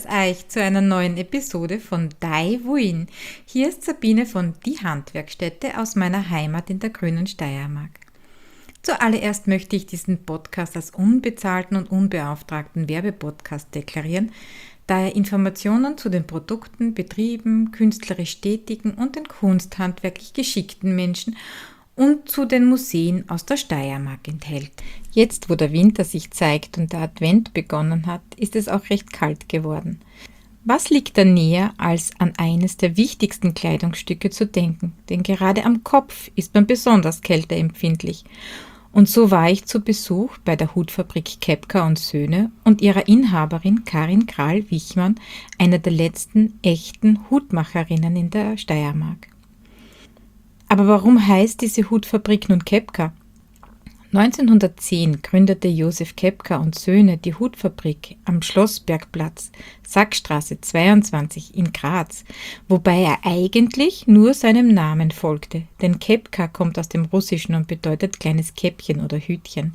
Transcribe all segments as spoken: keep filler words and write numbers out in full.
Grüß euch zu einer neuen Episode von Dai Wuin. Hier ist Sabine von Die Handwerkstätte aus meiner Heimat in der grünen Steiermark. Zuallererst möchte ich diesen Podcast als unbezahlten und unbeauftragten Werbepodcast deklarieren, da er Informationen zu den Produkten, Betrieben, künstlerisch tätigen und den kunsthandwerklich geschickten Menschen und zu den Museen aus der Steiermark enthält. Jetzt, wo der Winter sich zeigt und der Advent begonnen hat, ist es auch recht kalt geworden. Was liegt da näher, als an eines der wichtigsten Kleidungsstücke zu denken? Denn gerade am Kopf ist man besonders kälteempfindlich. Und so war ich zu Besuch bei der Hutfabrik Kepka und Söhne und ihrer Inhaberin Karin Krall-Wichmann, einer der letzten echten Hutmacherinnen in der Steiermark. Aber warum heißt diese Hutfabrik nun Kepka? neunzehnhundertzehn gründete Josef Kepka und Söhne die Hutfabrik am Schlossbergplatz, Sackstraße zweiundzwanzig in Graz, wobei er eigentlich nur seinem Namen folgte, denn Kepka kommt aus dem Russischen und bedeutet kleines Käppchen oder Hütchen.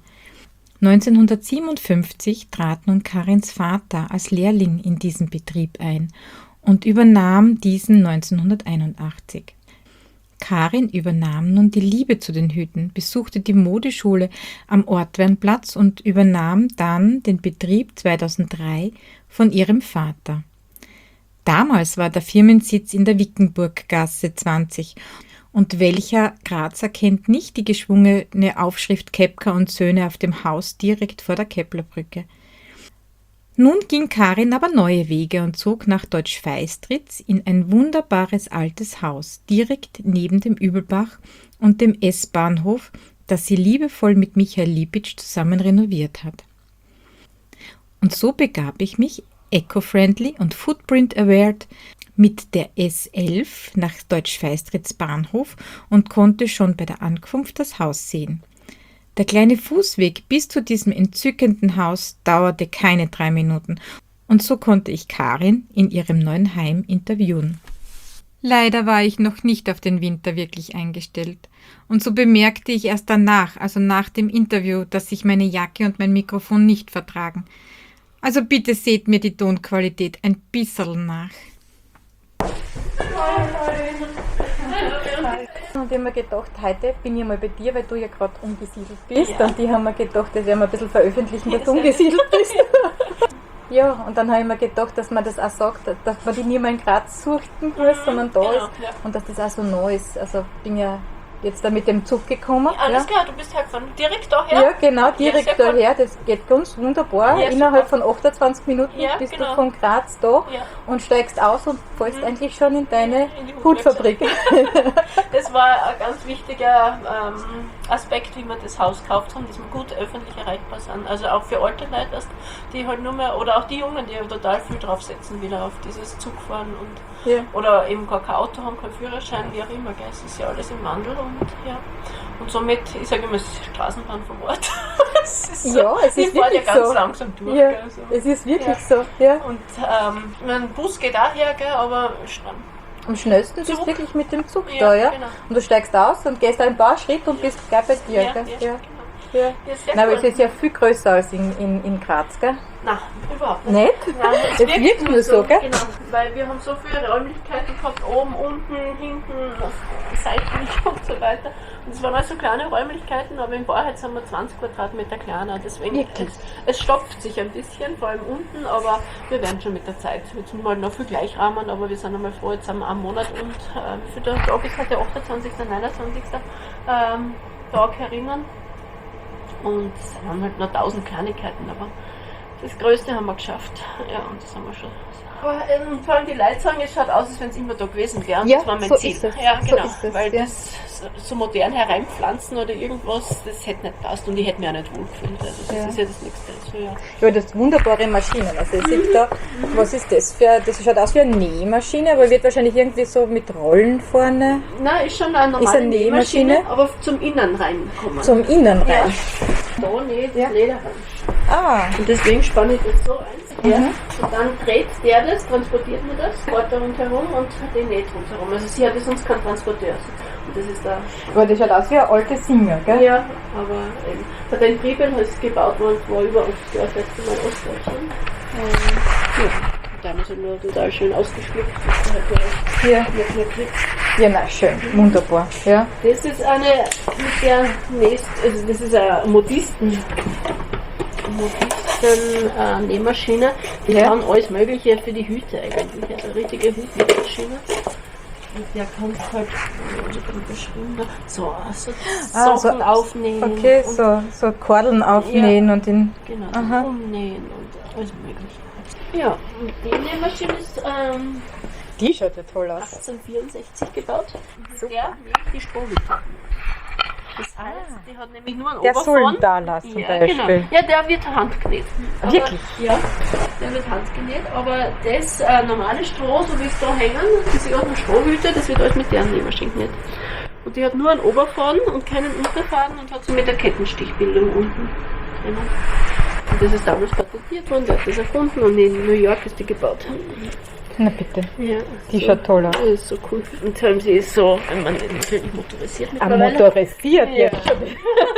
neunzehnhundertsiebenundfünfzig trat nun Karins Vater als Lehrling in diesen Betrieb ein und übernahm diesen neunzehnhunderteinundachtzig. Karin übernahm nun die Liebe zu den Hüten, besuchte die Modeschule am Ortwernplatz und übernahm dann den Betrieb zweitausenddrei von ihrem Vater. Damals war der Firmensitz in der Wickenburggasse zwanzig und welcher Grazer kennt nicht die geschwungene Aufschrift Kepka und Söhne auf dem Haus direkt vor der Keplerbrücke. Nun ging Karin aber neue Wege und zog nach Deutsch-Feistritz in ein wunderbares altes Haus, direkt neben dem Übelbach und dem S-Bahnhof, das sie liebevoll mit Michael Lipitsch zusammen renoviert hat. Und so begab ich mich, eco-friendly und footprint-aware, mit der S elf nach Deutsch-Feistritz Bahnhof und konnte schon bei der Ankunft das Haus sehen. Der kleine Fußweg bis zu diesem entzückenden Haus dauerte keine drei Minuten und so konnte ich Karin in ihrem neuen Heim interviewen. Leider war ich noch nicht auf den Winter wirklich eingestellt und so bemerkte ich erst danach, also nach dem Interview, dass sich meine Jacke und mein Mikrofon nicht vertragen. Also bitte seht mir die Tonqualität ein bisschen nach. Und ich habe mir gedacht, heute bin ich mal bei dir, weil du ja gerade umgesiedelt bist. Ja. Und die haben mir gedacht, das werden wir ein bisschen veröffentlichen, dass du umgesiedelt bist. Ja, und dann habe ich mir gedacht, dass man das auch sagt, dass man die nicht mehr in Graz suchten muss, sondern da genau, ist. Ja. Und dass das auch so neu ist. Also bin ja jetzt da mit dem Zug gekommen. Ja, alles ja. Klar, du bist hergefahren. Direkt daher? Ja, genau, direkt ja, daher. Das geht ganz wunderbar. Ja, Innerhalb super. von achtundzwanzig Minuten ja, bist genau. du von Graz da ja. und steigst aus und fällst mhm. eigentlich schon in deine in Hutfabrik. Das war ein ganz wichtiger ähm, Aspekt, wie wir das Haus gekauft haben, dass wir gut öffentlich erreichbar sind. Also auch für alte Leute, die halt nur mehr, oder auch die Jungen, die ja total viel draufsetzen, wieder auf dieses Zugfahren und ja. oder eben gar kein Auto haben, keinen Führerschein, wie auch immer. Gell? Es ist ja alles im Wandel. Und, ja. und somit, ich sage immer, es ist die Straßenbahn vom Ort. Es ist so, ja, es ist wirklich ja ganz so. langsam durch. Ja, gell, so. Es ist wirklich ja. so. Ja. Und ähm, mein Bus geht auch her, gell, aber am schnellsten bist du wirklich mit dem Zug ja, da, ja? Genau. Und du steigst aus und gehst ein paar Schritte und bist gleich bei dir, ja, gell? Ja, ja. Genau. Ja. Ja, Nein, aber es ist ja viel größer als in, in, in Graz, gell? Nein, überhaupt nicht. Nicht? Nein, es das wirkt nur so, gell? Genau, weil wir haben so viele Räumlichkeiten gehabt, oben, unten, hinten, auf Seiten und so weiter. Und es waren also kleine Räumlichkeiten, aber in Wahrheit sind wir zwanzig Quadratmeter kleiner. Deswegen, es, es stopft sich ein bisschen, vor allem unten, aber wir werden schon mit der Zeit. Jetzt sind wir halt noch viel gleichrahmen, aber wir sind einmal froh, jetzt haben wir einen Monat und äh, wie viel der Tag ist heute, der achtundzwanzigster, neunundzwanzigster Ähm, Tag herinnen. Und es haben halt noch tausend Kleinigkeiten, aber das Größte haben wir geschafft. Ja, und das haben wir schon. Aber ähm, vor allem die Leute sagen, es schaut aus, als wenn es immer da gewesen wäre. Und ja, das war mein so Ziel. Ist es. Ja, genau. So ist es, weil ja. das so modern hereinpflanzen oder irgendwas, das hätte nicht passt und ich hätte mich auch nicht wohlgefühlt. Also das ja. ist ja das Nächste. Also, ja. ja, das sind wunderbare Maschinen. Also ich sehe da, was ist das für, das schaut aus wie eine Nähmaschine, aber wird wahrscheinlich irgendwie so mit Rollen vorne. Nein, ist schon eine normale ist eine Nähmaschine, Nähmaschine, aber zum Innen reinkommen. Zum Innen rein. Ja. Da näht das ja. Leder rein. Ah. Und deswegen spanne ich das so ein. Ja. Mhm. Und dann dreht der das, transportiert man das, fährt da rundherum und den näht rundherum. Also sie hatte sonst keinen Transporteur. Und das ist da. Aber das schaut aus wie eine alte Singer, gell? Ja, aber eben. Bei den Priebel ist gebaut worden, war über acht Jahre das letzte Mal Ostdeutschland. Ähm, ja. dann Haben sie nur total schön ausgeschmückt. dass du halt gleich Ja. nicht mehr kriegst. Ja, na schön, wunderbar. Ja. Das ist eine mit der nächst, also das ist eine Modisten. Modisten äh, Nähmaschine. Die Ja. kann alles Mögliche für die Hüte eigentlich. Also eine richtige Hutnähmaschine. Und der kannst halt so, so Ah, Socken so- aufnähen. Okay, und, so, so Kordeln aufnähen und in. Genau, Aha. umnähen und alles Mögliche. Ja, und die Nähmaschine ist ähm, Die schaut ja toll aus. achtzehnhundertvierundsechzig gebaut. Super. Der näht die Strohhüte. Das heißt, die hat nämlich nur einen Der Oberfront. soll da lassen zum Ja, Beispiel. genau. Ja, der wird handgenäht. Aber- Wirklich? Ja, der wird handgenäht. Aber das äh, normale Stroh, so wie es da hängen, diese ganzen Strohhüte, das wird alles mit der Nähmaschine genäht. Und die hat nur einen Oberfaden und keinen Unterfaden und hat sie mit der Kettenstichbildung unten drinnen. Und das ist damals patentiert worden, der hat das erfunden und in New York ist die gebaut. Na bitte. Ja, Die so, schaut toll aus. Das ist so cool. Und vor allem sie ist so, wenn man natürlich motorisiert Ah, mittlerweile. motorisiert Ja. jetzt schon.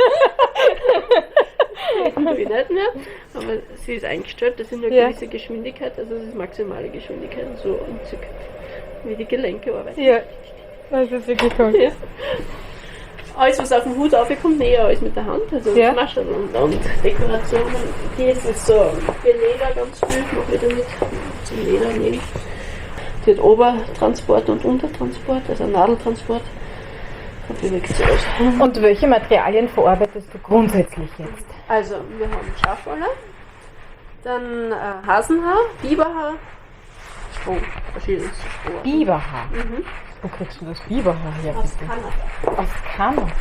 Tue ich nicht mehr, aber sie ist eingestellt, das sind eine Ja. gewisse Geschwindigkeit, also das ist maximale Geschwindigkeit, so entzückt, wie die Gelenke arbeiten. Ja, das ist wirklich toll. Ja. Alles, was auf den Hut aufkommt, näher alles mit der Hand, also Ja. Maschen und, und Dekorationen. Hier ist es so für Leder ganz viel, noch wieder mit zum Leder nähen. Die hat Obertransport und Untertransport, also Nadeltransport. Da bewegt sie alles. Und welche Materialien verarbeitest du grundsätzlich jetzt? Also, wir haben Schafwolle, dann äh, Hasenhaar, Biberhaar, Stroh, verschiedenes Stroh. Biberhaar. Mhm. Wo kriegst du das Biberhaar her? Aus bitte? Kanada. Aus Kanada.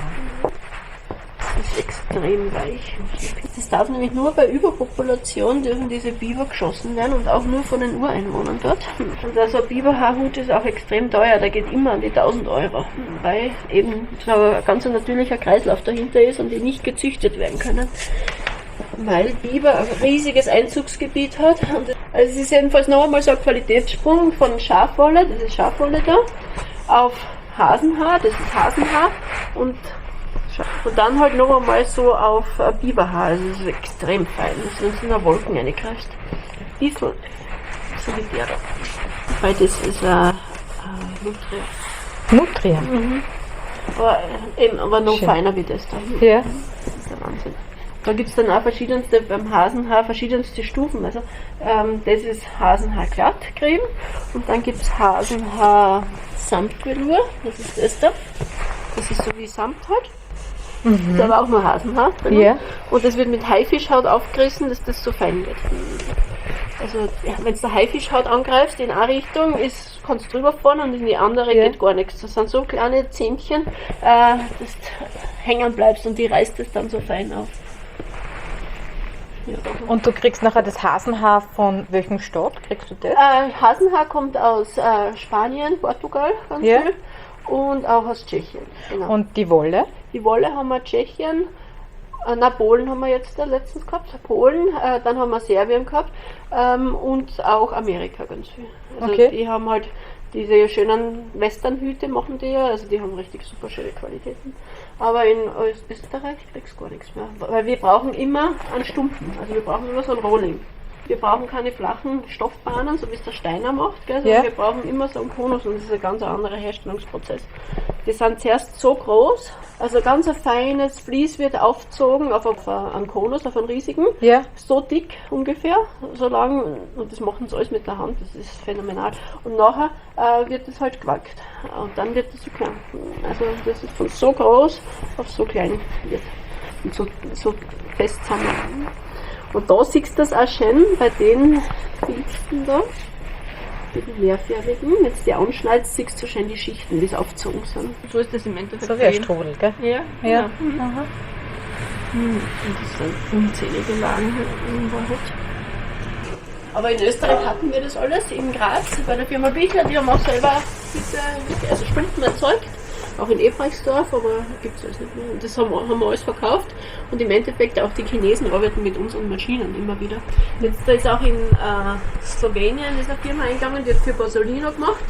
Das ist extrem weich. Das darf nämlich nur bei Überpopulation dürfen diese Biber geschossen werden und auch nur von den Ureinwohnern dort. Und also ein Biberhaarhut ist auch extrem teuer, der geht immer an die tausend Euro, weil eben so ein ganz natürlicher Kreislauf dahinter ist und die nicht gezüchtet werden können. Weil Biber ein riesiges Einzugsgebiet hat. Und also es ist jedenfalls noch einmal so ein Qualitätssprung von Schafwolle, das ist Schafwolle da, auf Hasenhaar, das ist Hasenhaar und Und dann halt noch einmal so auf äh, Biberhaar, also das ist extrem fein, das ist in der Wolken reingekreist. Bisschen, so wie der da. Weil das ist ein äh, Nutria. Nutria. Aber, äh, eben, aber noch Schön. feiner wie das da. Ja. Das ist der Wahnsinn. Da gibt es dann auch verschiedenste, beim Hasenhaar verschiedenste Stufen. Also ähm, das ist Hasenhaar Glattcreme und dann gibt es Hasenhaar Samtvelour, das ist das da. Das ist so wie Samt halt. Da ist aber auch nur Hasenhaar drin. Ja. Und das wird mit Haifischhaut aufgerissen, dass das so fein wird. Also ja, wenn du Haifischhaut angreifst in eine Richtung, ist, kannst du drüber fahren und in die andere Ja. geht gar nichts. Das sind so kleine Zähnchen, äh, dass du hängen bleibst und die reißt es dann so fein auf. Ja. Und du kriegst nachher das Hasenhaar von welchem Staat? Kriegst du das? Äh, Hasenhaar kommt aus äh, Spanien, Portugal ganz Ja. viel und auch aus Tschechien. Genau. Und die Wolle? Die Wolle haben wir Tschechien, äh, na Polen haben wir jetzt da letztens gehabt, Polen, äh, dann haben wir Serbien gehabt ähm, und auch Amerika ganz viel. Also Okay. die haben halt diese schönen Westernhüte machen die ja, also die haben richtig super schöne Qualitäten. Aber in Öst- Österreich kriegst du gar nichts mehr, weil wir brauchen immer einen Stumpen, also wir brauchen immer so ein Rolling. Wir brauchen keine flachen Stoffbahnen, so wie es der Steiner macht, gell? sondern Ja. wir brauchen immer so einen Konus und das ist ein ganz anderer Herstellungsprozess. Die sind zuerst so groß, also ganz ein feines Vlies wird aufgezogen auf, auf einen Konus, auf einen riesigen, Ja. so dick ungefähr, so lang, und das machen sie alles mit der Hand, das ist phänomenal. Und nachher äh, wird es halt gewalkt und dann wird es so klein. Also das ist von so groß auf so klein wird und so, so fest zusammen. Und da siehst du das auch schön bei den Filzen da, bei den mehrfärbigen. Wenn du die anschneidest, siehst du schön die Schichten, die es aufgezogen sind. So ist das im Endeffekt. So wie ein Strudel, gell? Ja, Ja. genau. Mhm. Aha. Und das sind unzählige Lagen in Wahrheit. Aber in Österreich hatten wir das alles, in Graz, bei der Firma Bichler, die haben auch selber diese, also Stumpen erzeugt. Auch in Ebrechtsdorf, aber gibt es alles nicht mehr. Und das haben, wir- haben wir alles verkauft. Und im Endeffekt auch die Chinesen arbeiten mit unseren Maschinen immer wieder. Jetzt da ist auch in äh, Slowenien ist eine Firma eingegangen, die hat für Basolino gemacht.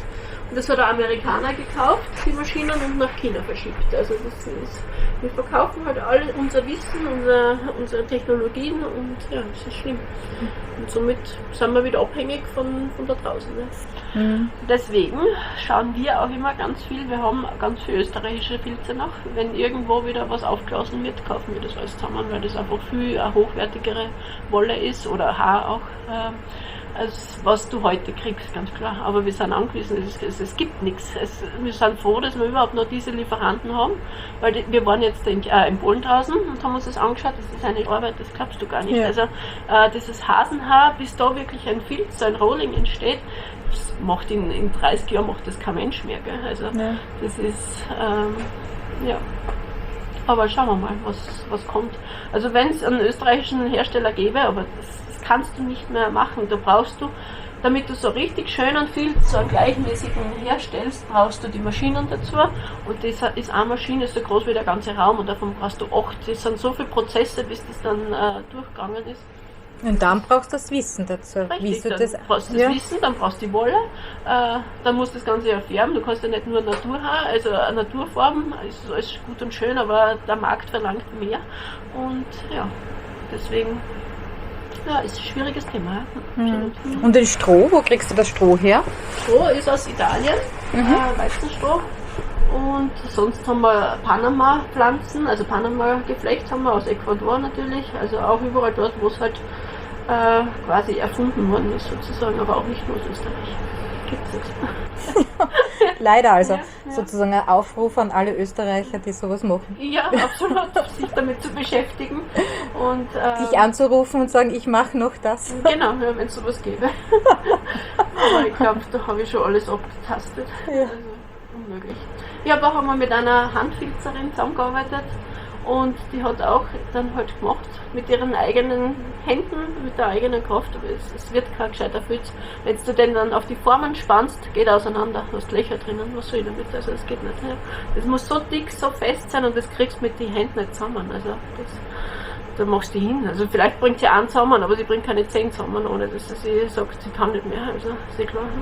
Das hat ein Amerikaner gekauft, die Maschinen, und nach China verschickt. Also das ist, wir verkaufen halt all unser Wissen, unser, unsere Technologien, und ja, das ist schlimm. Und somit sind wir wieder abhängig von, von da draußen. Ne? Mhm. Deswegen schauen wir auch immer ganz viel, wir haben ganz viele österreichische Filze noch. Wenn irgendwo wieder was aufgelassen wird, kaufen wir das alles zusammen, weil das einfach viel eine hochwertigere Wolle ist oder Haar auch. Äh, als was du heute kriegst, ganz klar. Aber wir sind angewiesen, es, es, es gibt nichts. Es, wir sind froh, dass wir überhaupt noch diese Lieferanten haben, weil die, wir waren jetzt in, äh, in Polen draußen und haben uns das angeschaut, das ist eine Arbeit, das glaubst du gar nicht. Ja. Also äh, dieses Hasenhaar, bis da wirklich ein Filz, so ein Rolling entsteht, das macht in, in dreißig Jahren macht das kein Mensch mehr. Gell? Also ja. Das ist, ähm, ja. Aber schauen wir mal, was, was kommt. Also wenn es einen österreichischen Hersteller gäbe, aber das kannst du nicht mehr machen. Da brauchst du, damit du so richtig schönen Filz, so einen gleichmäßigen herstellst, brauchst du die Maschinen dazu. Und das ist eine Maschine, ist so groß wie der ganze Raum, und davon brauchst du acht. Das sind so viele Prozesse, bis das dann äh, durchgegangen ist. Und dann brauchst du das Wissen dazu. Richtig, dann das, brauchst du das ja. Wissen, dann brauchst du die Wolle, äh, dann musst du das Ganze ja färben. Du kannst ja nicht nur Naturhaar, also Naturfarben, ist alles gut und schön, aber der Markt verlangt mehr. Und ja, deswegen... Ja, ist ein schwieriges Thema. Mhm. Und den Stroh, wo kriegst du das Stroh her? Stroh ist aus Italien, mhm. äh, Weizenstroh. Und sonst haben wir Panama-Pflanzen, also Panama-Geflecht haben wir aus Ecuador natürlich. Also auch überall dort, wo es halt äh, quasi erfunden worden ist sozusagen, aber auch nicht nur aus Österreich. Gibt's nichts. Leider also. Ja, ja. Sozusagen ein Aufruf an alle Österreicher, die sowas machen. Ja, absolut, sich damit zu beschäftigen. Und, äh, dich anzurufen und sagen, ich mache noch das. Genau, ja, wenn es sowas gäbe. Aber ich glaube, da habe ich schon alles abgetastet. Ja. Also unmöglich. Ich habe auch einmal mit einer Handfilzerin zusammengearbeitet. Und die hat auch dann halt gemacht mit ihren eigenen Händen, mit der eigenen Kraft, aber es, es wird kein gescheiter Filz. Wenn du den dann auf die Formen spannst, geht er auseinander, du hast Löcher drinnen, was soll ich damit? Also das geht nicht. Ne? Das muss so dick, so fest sein, und das kriegst du mit den Händen nicht zusammen. Also das, da machst du hin. Also vielleicht bringt sie einen zusammen, aber sie bringt keine zehn zusammen, ohne dass sie sagt, sie kann nicht mehr. Also ist eh klar.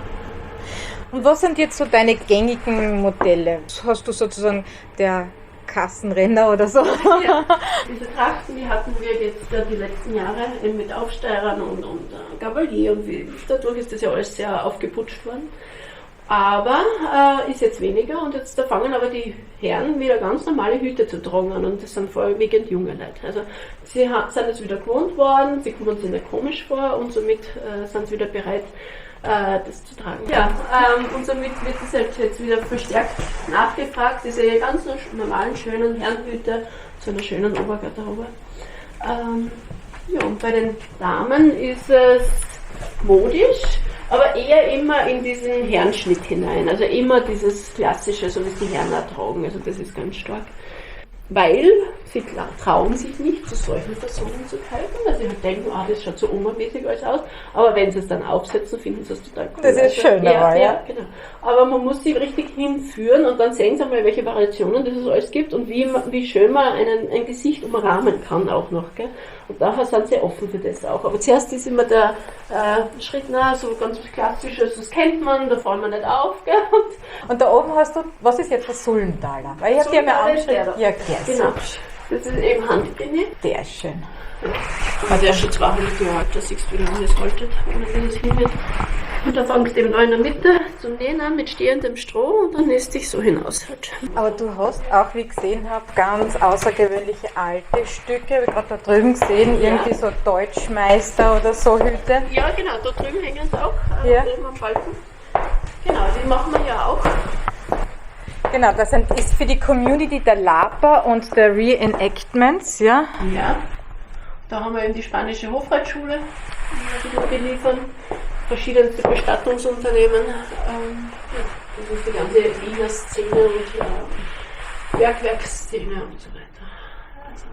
Und was sind jetzt so deine gängigen Modelle? Hast du sozusagen der Kassenrenner oder so? Ja, diese Trachten, die hatten wir jetzt äh, die letzten Jahre eben mit Aufsteirern und, und äh, Gabalier, und wie, dadurch ist das ja alles sehr aufgeputscht worden. Aber äh, ist jetzt weniger, und jetzt da fangen aber die Herren wieder ganz normale Hüte zu tragen an, und das sind vorwiegend junge Leute. Also sie ha- sind jetzt wieder gewohnt worden, sie kommen sich nicht komisch vor, und somit äh, sind sie wieder bereit, das zu tragen. Ja, ähm, und somit wird das halt jetzt wieder verstärkt nachgefragt, diese ganz normalen, schönen Herrenhüte zu einer schönen Obergarderobe. Ähm, ja, und bei den Damen ist es modisch, aber eher immer in diesen Herrenschnitt hinein, also immer dieses klassische, so wie es die Herren auch tragen, also das ist ganz stark. Weil sie trauen sich nicht, zu solchen Personen zu kaufen, weil sie halt denken, ah, das schaut so obermäßig alles aus, aber wenn sie es dann aufsetzen, finden sie es total cool. Das ist schön, ja, aber, ja. ja, genau. Aber man muss sie richtig hinführen, und dann sehen sie mal, welche Variationen das es alles gibt, und wie, wie schön man einen, ein Gesicht umrahmen kann auch noch. Gell? Und daher sind sie offen für das auch. Aber zuerst ist immer der äh, Schritt, na, so ganz klassisch, also das kennt man, da fallen wir nicht auf. Gell? Und, und da oben hast du, was ist jetzt das Sulmentaler? Weil ich habe dir mal angeschrieben. Ja, genau. Das ist eben Handgrimme. Der ist schön. Ja. Der ist schon zweihundert Jahre alt, da siehst du, wie lange das haltet, wenn das hin wird. Und da fängst du eben da in der Mitte zum Nähen an mit stehendem Stroh, und dann lässt sich so hinaus halt. Aber du hast auch, wie ich gesehen habe, ganz außergewöhnliche alte Stücke, wie gerade da drüben gesehen, ja. Irgendwie so Deutschmeister oder so Hüte. Ja, genau, da drüben hängen sie auch, äh, ja. Oben am Balken. Genau, die machen wir ja auch. Genau, das ist für die Community der Lapa und der Reenactments, ja? Ja, da haben wir eben die spanische Hofreitschule, die wir beliefern, verschiedenste Bestattungsunternehmen, ähm, das ist die ganze Wiener Szene und äh, Bergwerksszene und so weiter. Also,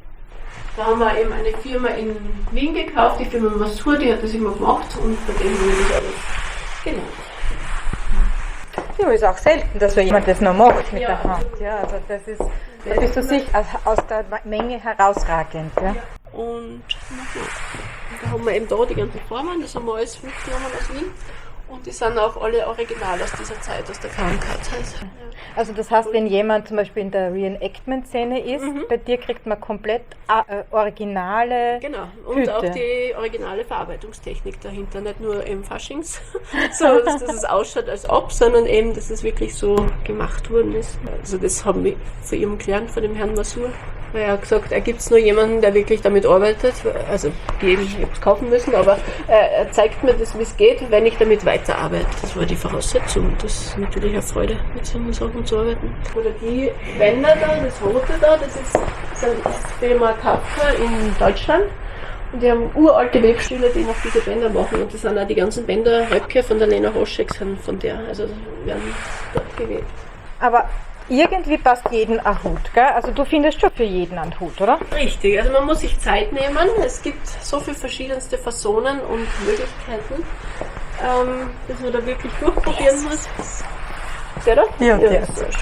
da haben wir eben eine Firma in Wien gekauft, die Firma Masur, die hat das immer gemacht, und bei denen haben wir das alles gelernt. Ja, ist auch selten, dass so jemand das noch macht mit ja, der Hand. Ja, also das ist, da bist du sicher aus der Menge herausragend. Ja. Ja. Und da haben wir eben da die ganzen Formen, das haben wir alles mitgenommen aus Wien. Und die sind auch alle original aus dieser Zeit, aus der Krankheit. Also das heißt, wenn jemand zum Beispiel in der Reenactment-Szene ist, mhm. bei dir kriegt man komplett äh, originale Genau, und Hüte. Auch die originale Verarbeitungstechnik dahinter, nicht nur im Faschings, so dass, dass es ausschaut als ob, sondern eben, dass es wirklich so gemacht worden ist. Also das haben wir von ihm gelernt, von dem Herrn Masur. Weil er hat gesagt, er gibt es nur jemanden, der wirklich damit arbeitet, also jedem, ich habe es kaufen müssen, aber er, er zeigt mir das, wie es geht, wenn ich damit weiterarbeite. Das war die Voraussetzung. Das ist natürlich eine Freude, mit solchen Sachen zu arbeiten. Oder die Bänder da, das rote da, das ist, das ist Firma Kapfer in Deutschland. Und die haben uralte Webstühle, die noch diese Bänder machen. Und das sind auch die ganzen Bänder, Röpke von der Lena Hoschek sind von der. Also werden dort gewebt. Aber irgendwie passt jeden ein Hut, gell? Also du findest schon für jeden einen Hut, oder? Richtig, also man muss sich Zeit nehmen. Es gibt so viele verschiedenste Fasonen und Möglichkeiten, ähm, dass man da wirklich durchprobieren muss. Der da? Ja, der ja, ist der ist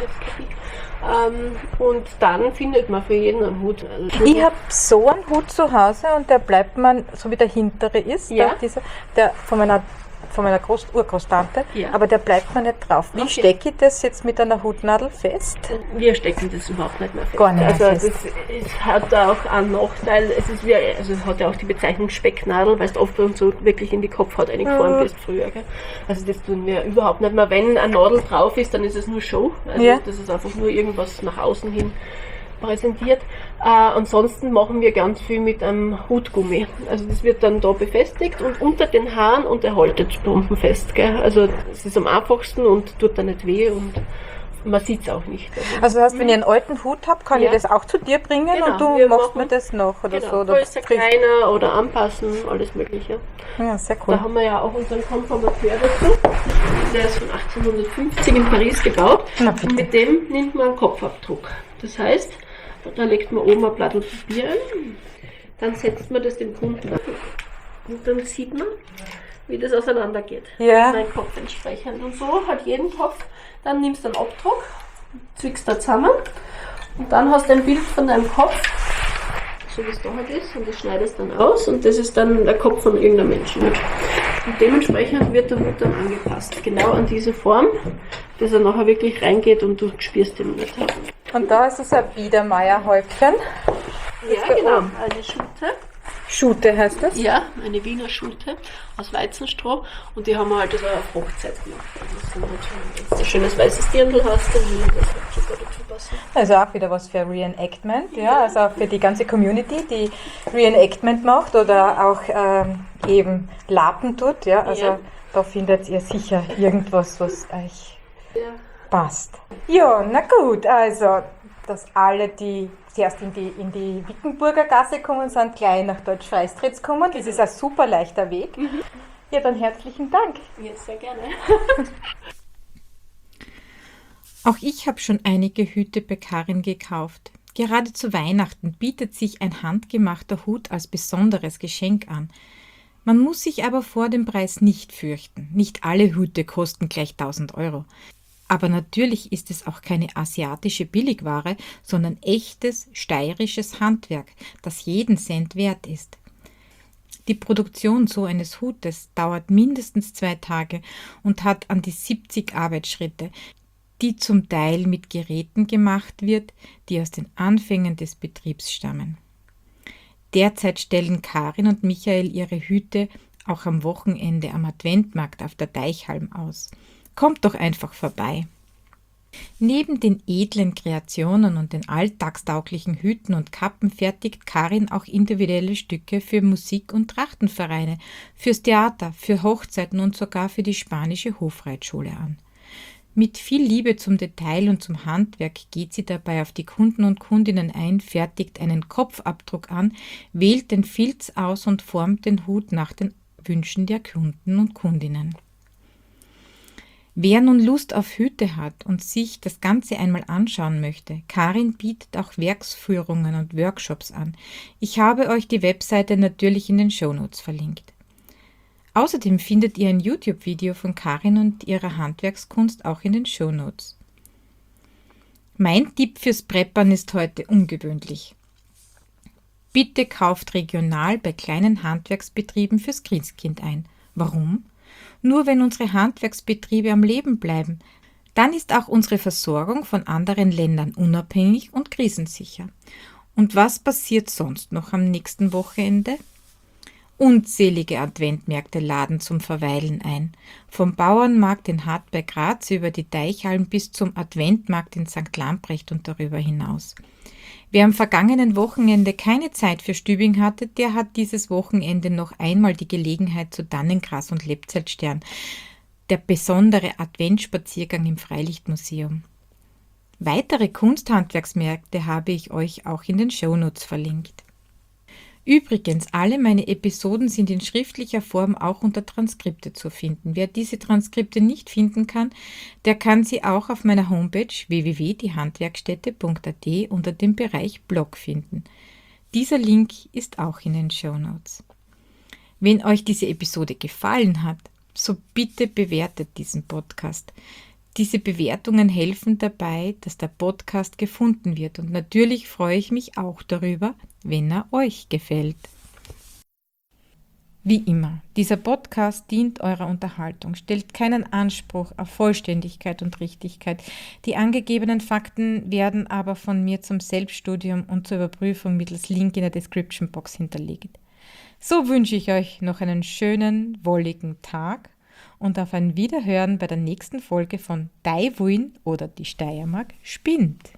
ähm, und dann findet man für jeden einen Hut. Also ich habe so einen Hut zu Hause und der bleibt man, so wie der hintere ist, ja. der, dieser, der von meiner von meiner Groß- Urgroßtante, ja. aber der bleibt mir nicht drauf. Wie okay. stecke ich das jetzt mit einer Hutnadel fest? Wir stecken das überhaupt nicht mehr fest. Gar nicht mehr also fest. Das, es hat auch einen Nachteil, es ist wie, also es hat ja auch die Bezeichnung Specknadel, weil es oft so wirklich in die Kopfhaut eingefahren mhm. bist früher. Gell? Also das tun wir überhaupt nicht mehr. Wenn eine Nadel drauf ist, dann ist es nur Show. Also ja. das ist einfach nur irgendwas nach außen hin präsentiert. Äh, ansonsten machen wir ganz viel mit einem Hutgummi. Also das wird dann da befestigt und unter den Haaren und er haltet bombenfest. Gell? Also es ist am einfachsten und tut dann nicht weh und man sieht es auch nicht. Also, also das heißt, wenn ich einen alten Hut habe, kann ja. ich das auch zu dir bringen genau. und du machst mir das noch oder genau. so? Oder Größer, kleiner oder anpassen, alles mögliche. Ja, sehr cool. Da haben wir ja auch unseren Konformateur dazu. Der ist von achtzehnhundertfünfzig in Paris gebaut. Na, und mit dem nimmt man einen Kopfabdruck. Das heißt, da legt man oben ein Blatt Papier ein, dann setzt man das dem Kunden an und dann sieht man, wie das auseinander geht. Ja. Mein Kopf entsprechend. Und so hat jeden Kopf, dann nimmst du einen Abdruck, zwickst da zusammen und dann hast du ein Bild von deinem Kopf, so wie es da halt ist, und das schneidest dann aus und das ist dann der Kopf von irgendeinem Menschen. Und dementsprechend wird der Hut dann angepasst, genau an diese Form, dass er nachher wirklich reingeht und du spürst ihn nicht. Und da ist es ein Biedermeierhäubchen. Ja, genau, eine Schute. Schute heißt das? Ja, eine Wiener Schute aus Weizenstroh und die haben wir halt also auf Hochzeit gemacht. Also halt, wenn du ein schönes weißes Dirndl hast, dann würde das halt super dazu passen. Also auch wieder was für Reenactment, ja, ja. Also auch für die ganze Community, die Reenactment macht oder auch ähm, eben Lapen tut, ja, also ja. Da findet ihr sicher irgendwas, was euch ja. passt. Ja, na gut, also, dass alle, die zuerst in die, in die Wickenburger Gasse kommen, sind gleich nach Deutsch-Freistritz kommen. Das ist ein super leichter Weg. Mhm. Ja, dann herzlichen Dank. Ja, sehr gerne. Auch ich habe schon einige Hüte bei Karin gekauft. Gerade zu Weihnachten bietet sich ein handgemachter Hut als besonderes Geschenk an. Man muss sich aber vor dem Preis nicht fürchten. Nicht alle Hüte kosten gleich tausend Euro. Aber natürlich ist es auch keine asiatische Billigware, sondern echtes steirisches Handwerk, das jeden Cent wert ist. Die Produktion so eines Hutes dauert mindestens zwei Tage und hat an die siebzig Arbeitsschritte, die zum Teil mit Geräten gemacht wird, die aus den Anfängen des Betriebs stammen. Derzeit stellen Karin und Michael ihre Hüte auch am Wochenende am Adventmarkt auf der Deichhalm aus. Kommt doch einfach vorbei. Neben den edlen Kreationen und den alltagstauglichen Hüten und Kappen fertigt Karin auch individuelle Stücke für Musik- und Trachtenvereine, fürs Theater, für Hochzeiten und sogar für die spanische Hofreitschule an. Mit viel Liebe zum Detail und zum Handwerk geht sie dabei auf die Kunden und Kundinnen ein, fertigt einen Kopfabdruck an, wählt den Filz aus und formt den Hut nach den Wünschen der Kunden und Kundinnen. Wer nun Lust auf Hüte hat und sich das Ganze einmal anschauen möchte, Karin bietet auch Werksführungen und Workshops an. Ich habe euch die Webseite natürlich in den Shownotes verlinkt. Außerdem findet ihr ein YouTube-Video von Karin und ihrer Handwerkskunst auch in den Shownotes. Mein Tipp fürs Preppern ist heute ungewöhnlich. Bitte kauft regional bei kleinen Handwerksbetrieben fürs Christkind ein. Warum? Nur wenn unsere Handwerksbetriebe am Leben bleiben, dann ist auch unsere Versorgung von anderen Ländern unabhängig und krisensicher. Und was passiert sonst noch am nächsten Wochenende? Unzählige Adventmärkte laden zum Verweilen ein. Vom Bauernmarkt in Hart bei Graz über die Deichhallen bis zum Adventmarkt in Sankt Lamprecht und darüber hinaus. Wer am vergangenen Wochenende keine Zeit für Stübing hatte, der hat dieses Wochenende noch einmal die Gelegenheit zu Tannengras und Lebzeltstern, der besondere Adventspaziergang im Freilichtmuseum. Weitere Kunsthandwerksmärkte habe ich euch auch in den Shownotes verlinkt. Übrigens, alle meine Episoden sind in schriftlicher Form auch unter Transkripte zu finden. Wer diese Transkripte nicht finden kann, der kann sie auch auf meiner Homepage w w w punkt die handwerkstätte punkt a t unter dem Bereich Blog finden. Dieser Link ist auch in den Shownotes. Wenn euch diese Episode gefallen hat, so bitte bewertet diesen Podcast. Diese Bewertungen helfen dabei, dass der Podcast gefunden wird und natürlich freue ich mich auch darüber, wenn er euch gefällt. Wie immer, dieser Podcast dient eurer Unterhaltung, stellt keinen Anspruch auf Vollständigkeit und Richtigkeit. Die angegebenen Fakten werden aber von mir zum Selbststudium und zur Überprüfung mittels Link in der Description Box hinterlegt. So wünsche ich euch noch einen schönen, wolligen Tag und auf ein Wiederhören bei der nächsten Folge von Daiwuin oder die Steiermark spinnt.